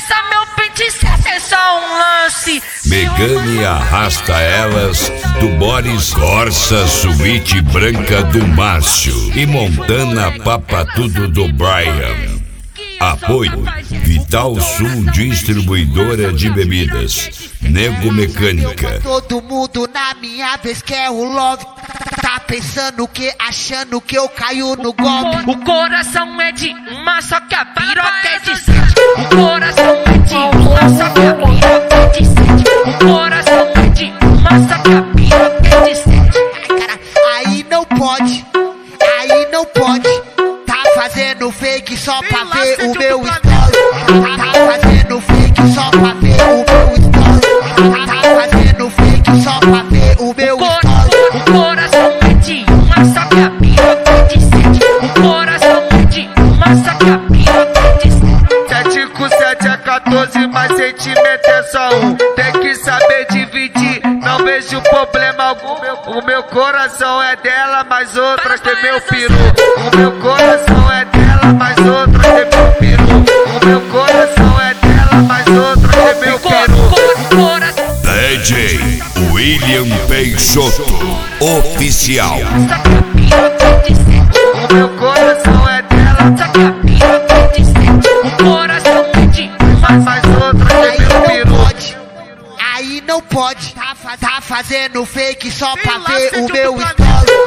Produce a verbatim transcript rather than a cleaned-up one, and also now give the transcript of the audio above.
Essa meu vinte e sete é só um lance. Megane arrasta elas do Boris Corsa, suíte branca do Márcio e Montana papa tudo do Brian. Apoio Vital Sul, distribuidora de bebidas. Nego Mecânica. Todo mundo na minha vez quer o love. Tá pensando que, achando que eu caio no golpe. O coração é de uma, só que a piroca é de sete. O coração é de uma, só que a piroca é de sete. O coração é de uma, só que a piroca é de sete. Ai, cara, aí não pode, aí não pode. Tá fazendo fake só pra ver o meu story. Tá fazendo fake só pra ver o meu story. Tá fazendo fake só pra ver o meu story. O coração é de uma, só que a piroca é de sete. O coração é de uma, só que a piroca é de sete. Sete com sete é quatorze, mas sentimento é só um. Tem que saber dividir, não vejo problema algum. O meu coração é dela, mas outras tem meu peru. O meu coração é dela, mas outras tem meu peru. O meu coração é dela, mas outras tem meu peru. D J William Peixoto Oficial. O meu coração é dela, só que a piroca é de sete. O coração é de uma, mas outras tem meu Aí não peru. pode, aí não pode. Tá, fa- tá fazendo fake só pra ver o meu story.